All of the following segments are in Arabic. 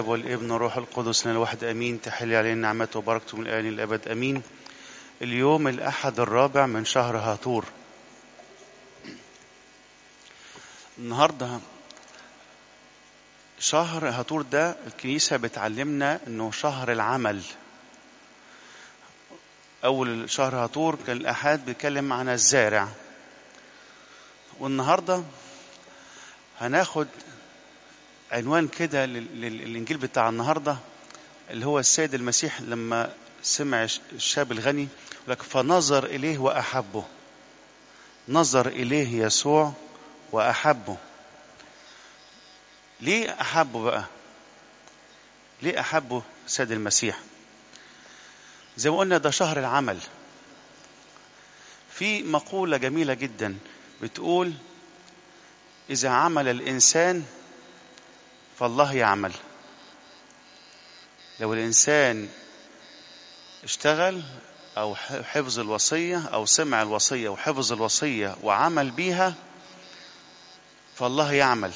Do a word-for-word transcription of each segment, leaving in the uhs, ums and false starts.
والابن والروح القدس لنا الواحد امين. تحل علينا نعمته وبركته من الان للابد امين. اليوم الاحد الرابع من شهر هاتور. النهارده شهر هاتور ده الكنيسه بتعلمنا انه شهر العمل. اول شهر هاتور كان الاحد بيتكلم عن الزارع، والنهارده هناخد عنوان كده للإنجيل بتاع النهاردة اللي هو السيد المسيح لما سمع الشاب الغني لك فنظر إليه وأحبه. نظر إليه يسوع وأحبه. ليه أحبه بقى؟ ليه أحبه السيد المسيح؟ زي ما قلنا ده شهر العمل. في مقولة جميلة جدا بتقول إذا عمل الإنسان فالله يعمل. لو الإنسان اشتغل أو حفظ الوصية أو سمع الوصية وحفظ الوصية وعمل بيها فالله يعمل.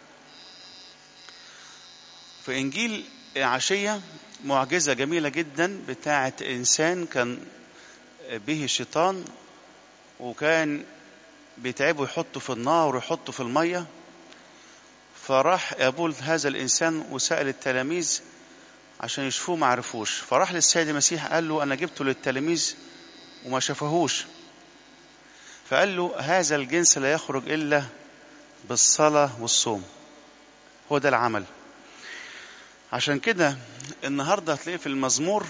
في إنجيل العشية معجزة جميلة جدا بتاعة إنسان كان به الشيطان وكان بيتعبه يحطه في النار ويحطه في المية. فراح أبول هذا الإنسان وسأل التلاميذ عشان يشوفوه ما عرفوش، فراح للسيد المسيح قال له أنا جبته للتلاميذ وما شافوهوش، فقال له هذا الجنس لا يخرج إلا بالصلاة والصوم. هو ده العمل. عشان كده النهاردة هتلاقي في المزمور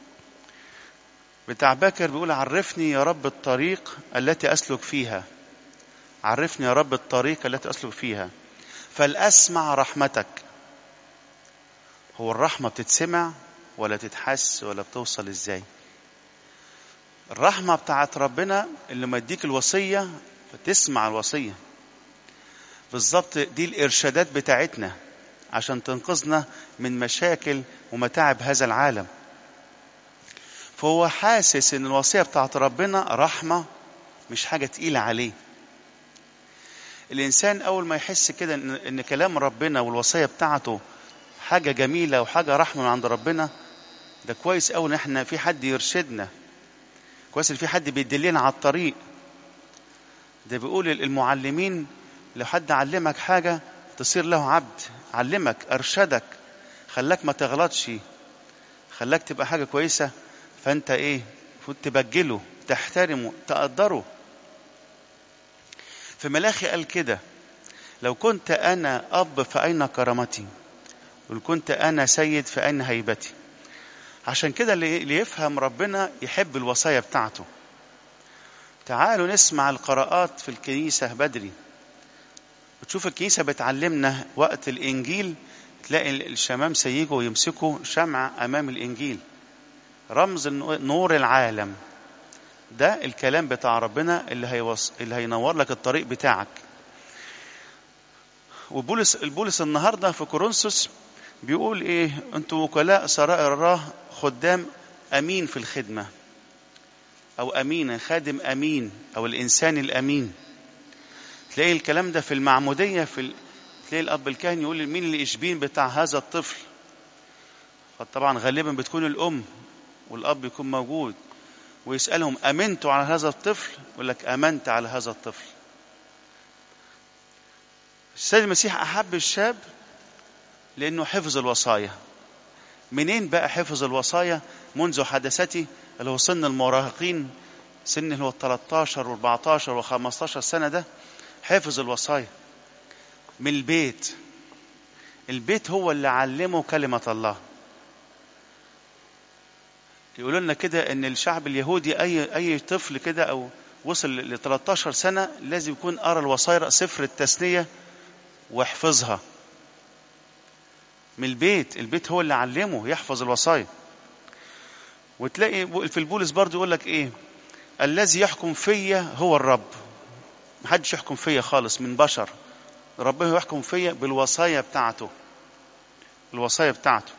بتاع باكر بيقول عرفني يا رب الطريق التي أسلك فيها. عرفني يا رب الطريق التي أسلك فيها فلأسمع رحمتك. هو الرحمة بتتسمع ولا تتحس ولا بتوصل ازاي؟ الرحمة بتاعت ربنا اللي ما يديك الوصية فتسمع الوصية بالظبط. دي الإرشادات بتاعتنا عشان تنقذنا من مشاكل ومتاعب هذا العالم. فهو حاسس ان الوصية بتاعت ربنا رحمة مش حاجة تقيلة عليه. الإنسان أول ما يحس كده إن, إن كلام ربنا والوصية بتاعته حاجة جميلة وحاجة رحمة من عند ربنا، ده كويس أوي إن إحنا في حد يرشدنا، كويس إن في حد بيدلنا على الطريق. ده بيقول المعلمين لو حد علمك حاجة تصير له عبد، علمك أرشدك خلاك ما تغلطش، خلاك تبقى حاجة كويسة، فأنت إيه تبجله تحترمه تقدره. في ملاخي قال كده لو كنت أنا أب فأين كرامتي ولو كنت أنا سيد فأين هيبتي. عشان كده اللي يفهم ربنا يحب الوصايا بتاعته. تعالوا نسمع القراءات في الكنيسة بدري وتشوف الكنيسة بتعلمنا وقت الإنجيل تلاقي الشمامسة ييجوا يمسكوا شمع أمام الإنجيل رمز نور العالم. ده الكلام بتاع ربنا اللي هيوص... اللي هينور لك الطريق بتاعك. وبولس البولس النهارده في كورنثوس بيقول ايه؟ انتوا وكلاء سرائر الله خدام امين في الخدمه او امين خادم امين او الانسان الامين. تلاقي الكلام ده في المعموديه في ال... تلاقي الاب الكاهن يقول مين اللي اشبين بتاع هذا الطفل. فطبعا غالبا بتكون الام والاب يكون موجود ويسألهم أمنتوا على هذا الطفل؟ يقول لك أمنت على هذا الطفل. السيد المسيح أحب الشاب لأنه حفظ الوصايا. منين بقى حفظ الوصايا؟ منذ حدثتي اللي هو سن المراهقين، سن اللي هو ثلاثة عشر وأربعة عشر وخمسة عشر سنة، ده حفظ الوصايا من البيت. البيت هو اللي علمه كلمة الله. يقولوا لنا كده ان الشعب اليهودي اي اي طفل كده او وصل ل ثلاثة عشر سنه لازم يكون قرا الوصايا سفر التثنيه ويحفظها من البيت. البيت هو اللي علمه يحفظ الوصايا. وتلاقي في البولس برضو يقول لك ايه؟ الذي يحكم فيا هو الرب. محدش يحكم فيا خالص من بشر، ربنا يحكم فيا بالوصايا بتاعته. الوصايا بتاعته.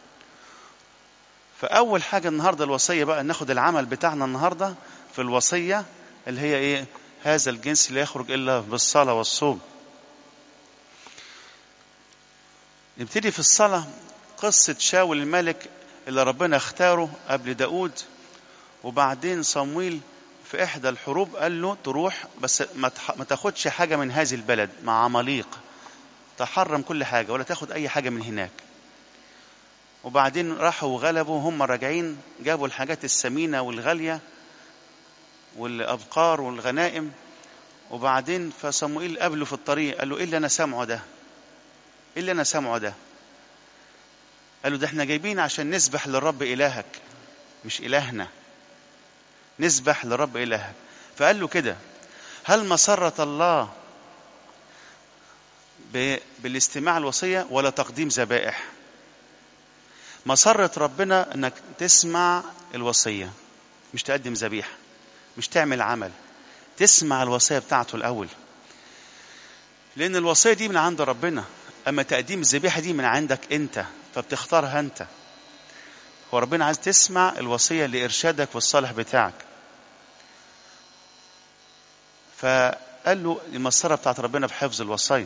فأول حاجة النهاردة الوصية بقى ناخد العمل بتاعنا النهاردة في الوصية اللي هي إيه؟ هذا الجنس لا يخرج إلا بالصلاة والصوم. نبتدي في الصلاة قصة شاول الملك اللي ربنا اختاره قبل داود، وبعدين صمويل في إحدى الحروب قال له تروح بس ما تاخدش حاجة من هذه البلد مع عماليق، تحرم كل حاجة ولا تاخد أي حاجة من هناك. وبعدين راحوا وغلبوا، هم راجعين جابوا الحاجات الثمينة والغالية والأبقار والغنائم. وبعدين فصموئيل قابله في الطريق قال له إيه اللي أنا سامعه ده؟ إيه اللي أنا سامعه ده؟ قال له ده احنا جايبين عشان نسبح للرب إلهك مش إلهنا، نسبح لرب إلهك. فقال له كده: هل مسرة الله بالاستماع الوصية ولا تقديم ذبائح؟ مسرة ربنا انك تسمع الوصية، مش تقدم ذبيحة، مش تعمل عمل، تسمع الوصية بتاعته الأول، لأن الوصية دي من عند ربنا، أما تقديم الذبيحة دي من عندك أنت، فبتختارها أنت. هو ربنا عايز تسمع الوصية لإرشادك والصالح بتاعك. فقال له المسرة بتاعت ربنا بحفظ الوصية.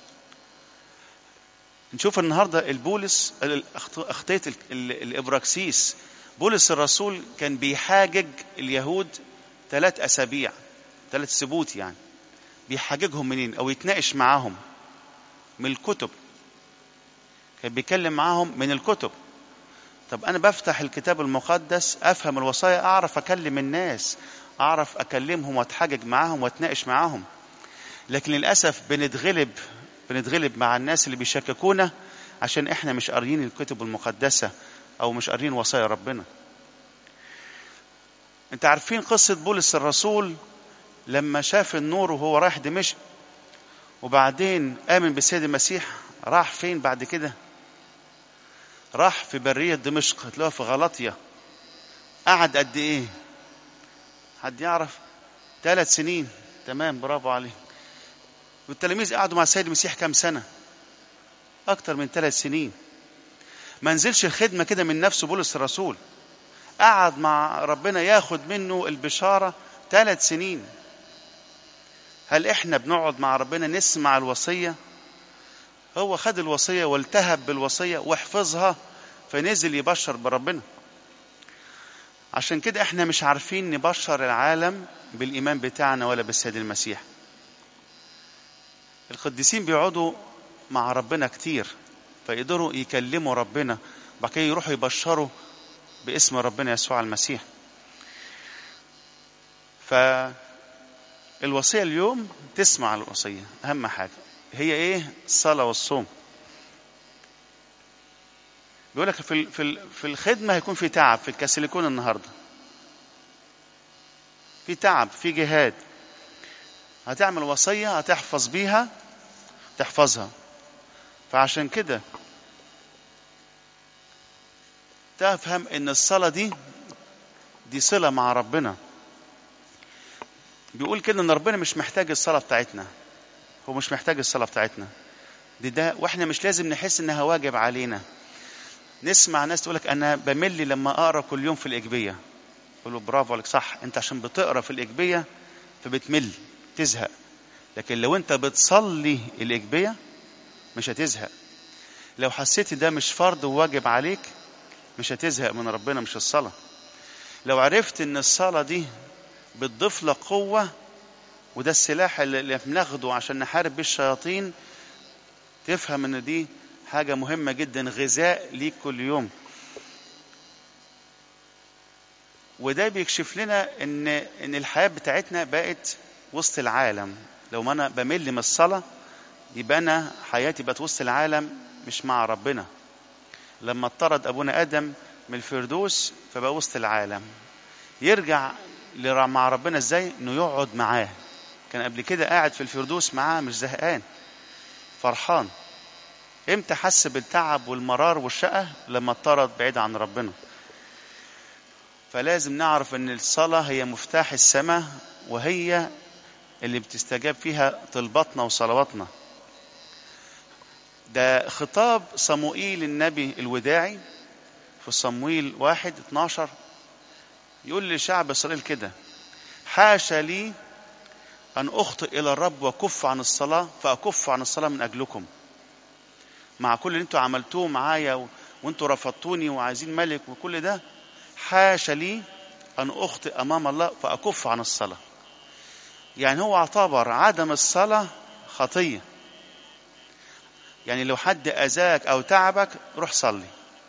نشوف النهاردة البولس أخطية الإبراكسيس، بولس الرسول كان بيحاجج اليهود ثلاث أسابيع، ثلاث سبوت يعني، بيحاججهم منين؟ أو يتناقش معاهم من الكتب، كان بيكلم معاهم من الكتب. طب أنا بفتح الكتاب المقدس أفهم الوصايا، أعرف أكلم الناس، أعرف أكلمهم وأتحاجج معاهم وأتناقش معاهم. لكن للأسف بنتغلب بنتغلب مع الناس اللي بيشككونا عشان إحنا مش قاريين الكتب المقدسة أو مش قاريين وصايا ربنا. أنت عارفين قصة بولس الرسول لما شاف النور وهو رايح دمشق وبعدين آمن بالسيد المسيح، راح فين بعد كده؟ راح في برية دمشق، هتلاقوها في غلطية. قعد قد إيه؟ حد يعرف؟ ثلاث سنين. تمام، برافو عليه. والتلاميذ قعدوا مع السيد المسيح كام سنة؟ أكتر من ثلاث سنين. ما نزلش الخدمة كده من نفسه بولس الرسول، قعد مع ربنا ياخد منه البشارة ثلاث سنين. هل إحنا بنقعد مع ربنا نسمع الوصية؟ هو خد الوصية والتهب بالوصية واحفظها، فنزل يبشر بربنا. عشان كده إحنا مش عارفين نبشر العالم بالإيمان بتاعنا ولا بالسيد المسيح. القديسين بيقعدوا مع ربنا كتير فيقدروا يكلموا ربنا، بعد كده يروحوا يبشروا باسم ربنا يسوع المسيح. فالوصية اليوم تسمع الوصية، أهم حاجة هي إيه؟ الصلاة والصوم. بيقول لك في في الخدمة هيكون في تعب، في الكاسيليكون النهاردة في تعب، في جهاد. هتعمل وصية هتحفظ بيها، تحفظها. فعشان كده تفهم ان الصلاة دي دي صلة مع ربنا. بيقول كده ان ربنا مش محتاج الصلاة بتاعتنا، هو مش محتاج الصلاة بتاعتنا دي ده، واحنا مش لازم نحس انها واجب علينا. نسمع ناس تقولك انا بمل لما اقرا كل يوم في الإجبية. يقول له برافو عليك، صح، انت عشان بتقرا في الإجبية فبتمل تزهق، لكن لو انت بتصلي الإجبية مش هتزهق. لو حسيت ده مش فرض وواجب عليك مش هتزهق من ربنا، مش الصلاة. لو عرفت ان الصلاة دي بتضيف لك قوة، وده السلاح اللي بناخده عشان نحارب بيه الشياطين، تفهم ان دي حاجة مهمة جدا، غذاء ليك كل يوم. وده بيكشف لنا ان ان الحياة بتاعتنا بقت وسط العالم. لو ما انا بمل من الصلاة يبقى انا حياتي بقت وسط العالم مش مع ربنا. لما اطرد ابونا ادم من الفردوس فبقى وسط العالم. يرجع مع ربنا ازاي؟ انه يقعد معاه. كان قبل كده قاعد في الفردوس معاه مش زهقان، فرحان. امتى حس بالتعب والمرار والشقة؟ لما اطرد بعيد عن ربنا. فلازم نعرف ان الصلاة هي مفتاح السماء، وهي اللي بتستجاب فيها طلباتنا وصلواتنا. ده خطاب صموئيل النبي الوداعي في صموئيل واحد اتناشر، يقول لشعب إسرائيل كده: حاشا لي أن أخطئ إلى الرب وكف عن الصلاة، فأكف عن الصلاة من أجلكم. مع كل اللي انتوا عملتوه معايا وانتوا رفضتوني وعايزين ملك وكل ده، حاشا لي أن أخطئ أمام الله فأكف عن الصلاة. يعني هو اعتبر عدم الصلاة خطية. يعني لو حد أذاك أو تعبك روح صلي.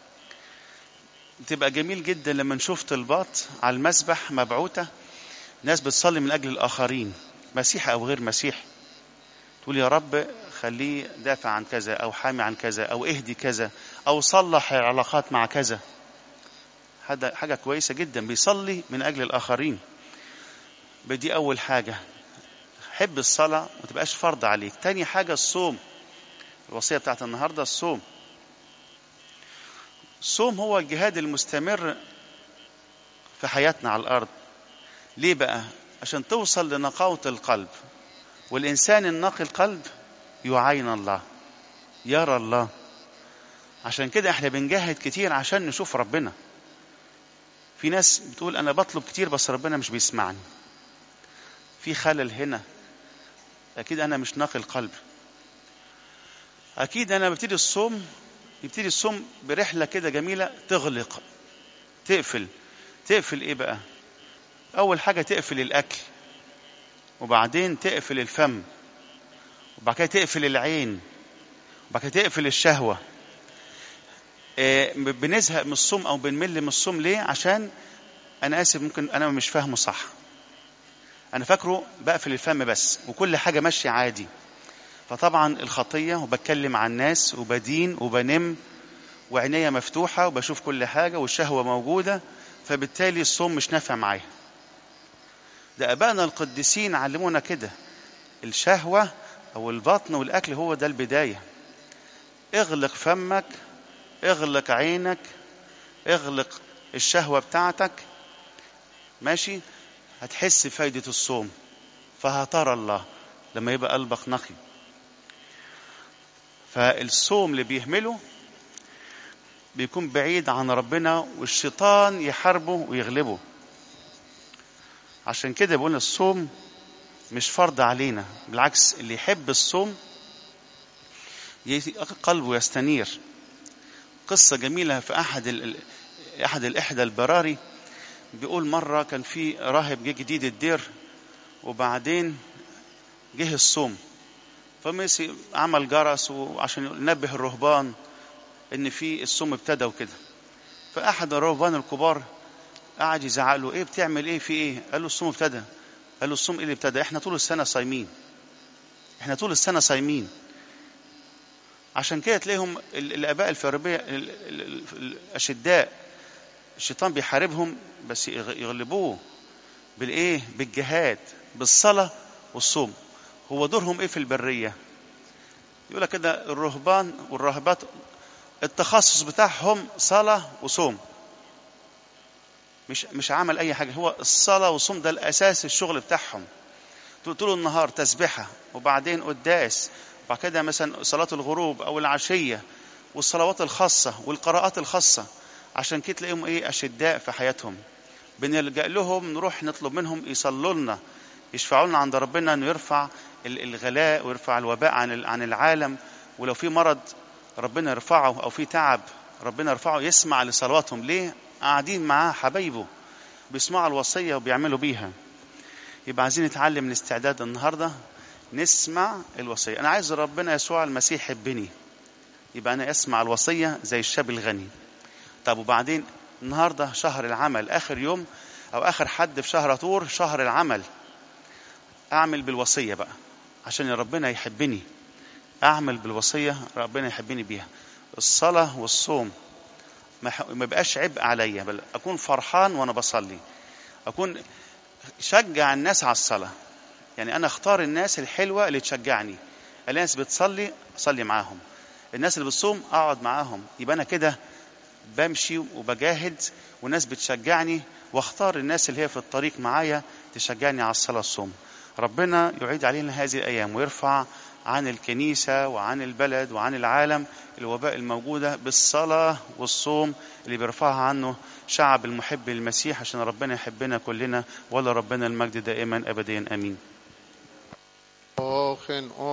تبقى جميل جدا لما نشوف طلبات على المسبح مبعوثة، ناس بتصلي من أجل الآخرين، مسيحي أو غير مسيحي، تقول يا رب خليه دافع عن كذا أو حامي عن كذا أو اهدي كذا أو صلح العلاقات مع كذا. هذا حاجة كويسة جدا، بيصلي من أجل الآخرين. بدي أول حاجة، حب الصلاة ما تبقاش فرض عليك. تاني حاجة الصوم، الوصية بتاعت النهاردة الصوم. الصوم هو الجهاد المستمر في حياتنا على الأرض. ليه بقى؟ عشان توصل لنقاوة القلب، والإنسان النقي القلب يعين الله، يرى الله. عشان كده احنا بنجاهد كتير عشان نشوف ربنا. في ناس بتقول أنا بطلب كتير بس ربنا مش بيسمعني، في خلل هنا، أكيد أنا مش نقي القلب. أكيد أنا ببتدي الصوم، يبتدي الصوم برحلة كده جميلة، تغلق، تقفل. تقفل إيه بقى؟ أول حاجة تقفل الأكل، وبعدين تقفل الفم، وبعد كده تقفل العين، وبعد كده تقفل الشهوة. إيه، بنزهق من الصوم أو بنمل من الصوم ليه؟ عشان أنا آسف ممكن أنا مش فاهمه صح. أنا فاكره بقفل الفم بس وكل حاجة ماشية عادي، فطبعا الخطية وبتكلم عن الناس وبدين وبنم وعينيا مفتوحة وبشوف كل حاجة والشهوة موجودة، فبالتالي الصوم مش نافع معايا. ده أبائنا القديسين علمونا كده، الشهوة أو البطن والأكل هو ده البداية. اغلق فمك، اغلق عينك، اغلق الشهوة بتاعتك، ماشي، هتحس فايدة الصوم، فهترى الله لما يبقى قلبك نقي. فالصوم اللي بيهمله بيكون بعيد عن ربنا، والشيطان يحاربه ويغلبه. عشان كده بقول الصوم مش فرض علينا، بالعكس اللي يحب الصوم قلبه يستنير. قصة جميلة في أحد ال... أحد الإحدى البراري، بيقول مرة كان في راهب جه جديد الدير، وبعدين جه الصوم، فمسي عمل جرس وعشان ينبه الرهبان ان في الصوم ابتدى وكده. فأحد الرهبان الكبار قعد يزعق له، ايه بتعمل ايه في ايه؟ قال له الصوم ابتدى. قال له الصوم ايه اللي ابتدى؟ احنا طول السنة صايمين، احنا طول السنة صايمين. عشان كده تلاقيهم الآباء الفاربية الأشداء، الشيطان بيحاربهم بس يغلبوه بالايه؟ بالجهاد، بالصلاة والصوم. هو دورهم ايه في البرية؟ يقول لك كده الرهبان والراهبات التخصص بتاعهم صلاة وصوم، مش مش عمل اي حاجة، هو الصلاة والصوم ده الاساس الشغل بتاعهم. طول النهار تسبحة، وبعدين قداس، وبعد كده مثلا صلاة الغروب او العشية، والصلوات الخاصة والقراءات الخاصة. عشان كده تلاقيهم ايه؟ اشداء في حياتهم. بنلجأ لهم، نروح نطلب منهم يصلوا لنا، يشفعوا لنا عند ربنا انه يرفع الغلاء ويرفع الوباء عن عن العالم. ولو في مرض ربنا يرفعه، او في تعب ربنا يرفعه، يسمع لصلواتهم. ليه؟ قاعدين معاه حبايبه، بيسمعوا الوصية وبيعملوا بيها. يبقى عايزين نتعلم الاستعداد النهاردة، نسمع الوصية. أنا عايز ربنا يسوع المسيح يحبني، يبقى أنا أسمع الوصية زي الشاب الغني. طب وبعدين النهاردة شهر العمل، آخر يوم أو آخر حد في شهر طور، شهر العمل، أعمل بالوصية بقى عشان ربنا يحبني. أعمل بالوصية ربنا يحبني بيها. الصلاة والصوم ما بقاش عبء عليا، بل أكون فرحان وأنا بصلي، أكون شجع الناس على الصلاة. يعني أنا أختار الناس الحلوة اللي تشجعني. الناس بتصلي أصلي معاهم، الناس اللي بتصوم أقعد معاهم. يبقى أنا كده بمشي وبجاهد، والناس بتشجعني، واختار الناس اللي هي في الطريق معايا تشجعني على الصلاة والصوم. ربنا يعيد علينا هذه الأيام ويرفع عن الكنيسة وعن البلد وعن العالم الوباء الموجودة بالصلاة والصوم اللي بيرفعها عنه شعب المحب للمسيح، عشان ربنا يحبنا كلنا. ولا ربنا المجد دائما أبديا. أمين.